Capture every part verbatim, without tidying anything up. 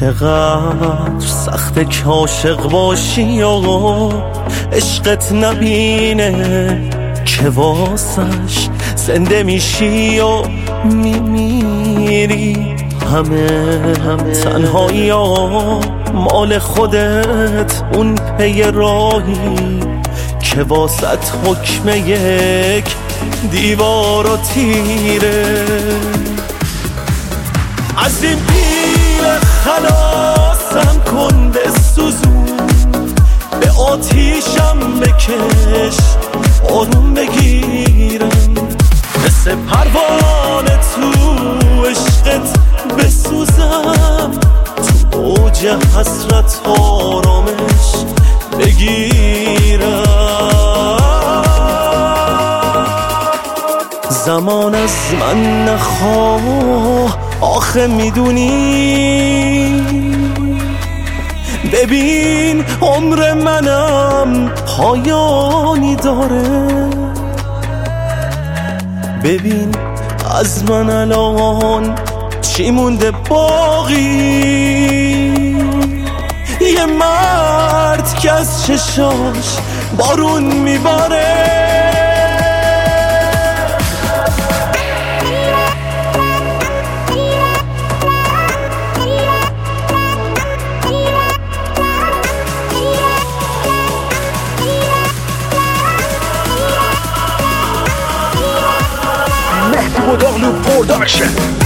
چقدر سخت که عاشق باشی و عشقت نبینه که واسش زنده میشی و میمیری. همه همه تنهایی ها مال خودت، اون پی راهی که واسط حکم یک دیوار و تیره. از این پیر خلاصم کن، به سوزون به آتیشم بکش، آروم بگیرم مثل پروانه تو عشقت بسوزم، تو اوج حسرت آرامش بگیرم. زمان از من نخواه آخه میدونی، ببین عمر منم پایانی داره. ببین از من الان چی مونده باقی، یه مرد که از چشاش بارون میباره. Darlo Production.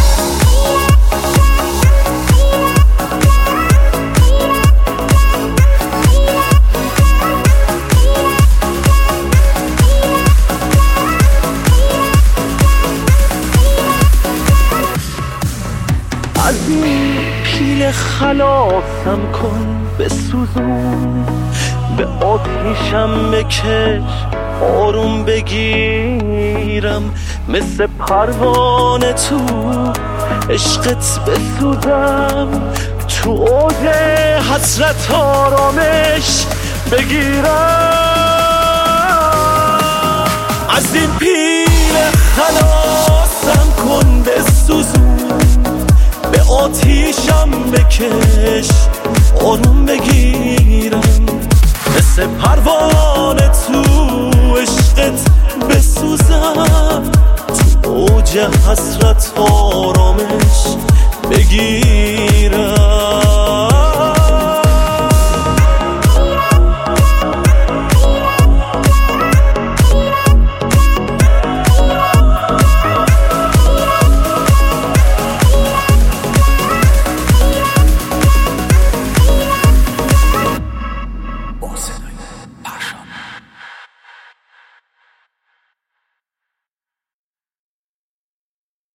از این پیل خلاصم کن، به سوزون به آتیشم بکش، آروم بگیرم مثل پروانه تو عشقت بسوزم، تو اوج حسرت آرامش بگیرم. از این پیل خلاصم کن، به سوزون به آتیشم بکش، آروم بگیرم مثل پروانه تو عشقت بسوزم، تو اوج حسرت